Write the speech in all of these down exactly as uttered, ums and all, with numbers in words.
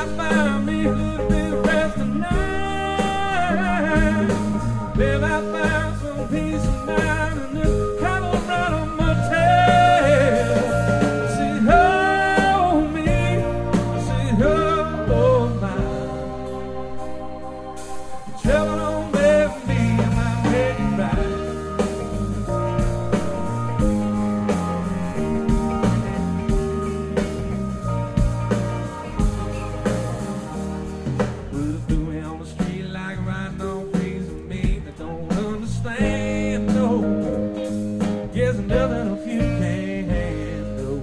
I found me a little bit of rest tonight. Babe, I found some peace of mind in this Colorado motel. She hold me, she hold mine. Trouble don't bear me, I'm ready right. There's nothing if you can't handle.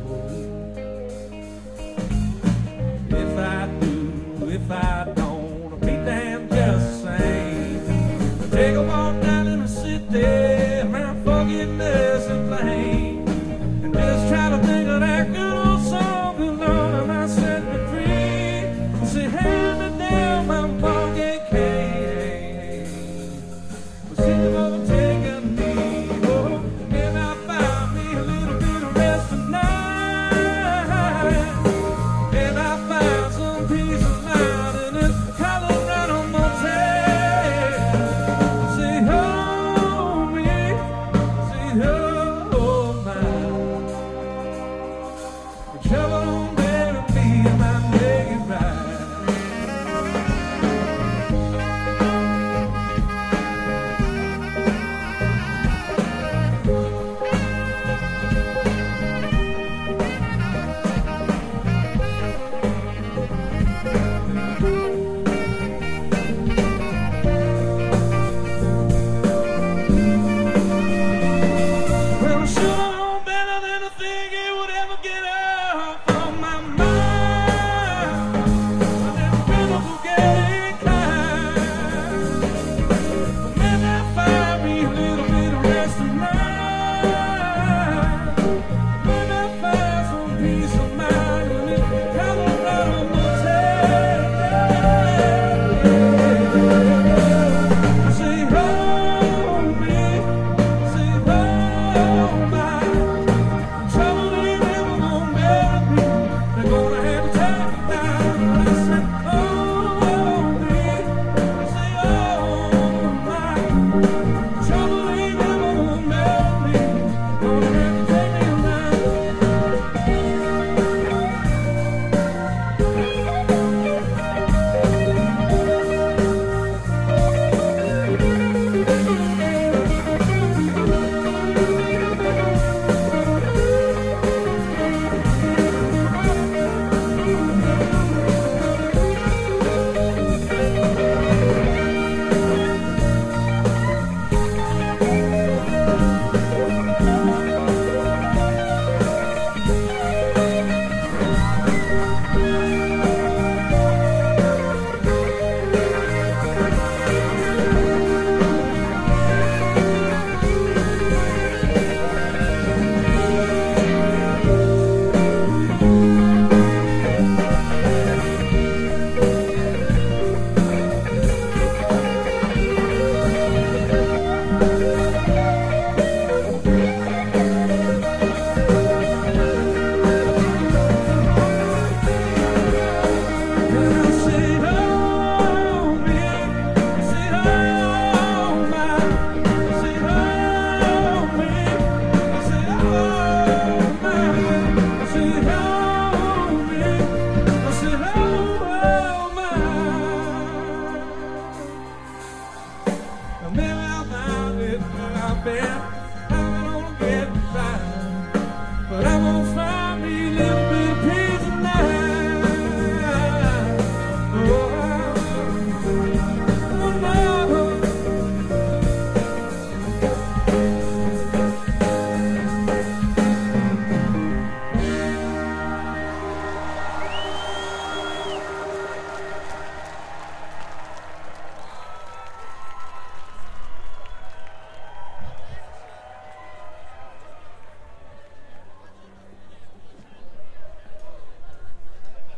If I do, if I don't, I'll be damn just the same. Take a walk down in the city, around forgiveness and blame, and just try to think of that good old song, 'cause Lord, I might set me free. Say, hand me down my